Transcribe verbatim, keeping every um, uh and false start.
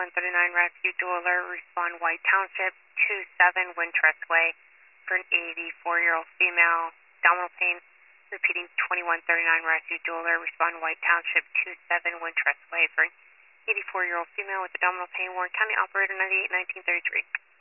twenty-one thirty-nine Rescue Dueler, respond White Township, two seven Wintrust Way, for an eighty-four-year-old female, abdominal pain. Repeating, twenty-one thirty-nine Rescue Dueler, respond White Township, two seven Wintrust Way, for an eighty-four-year-old female with abdominal pain. Warren County Operator ninety-eight nineteen thirty-three.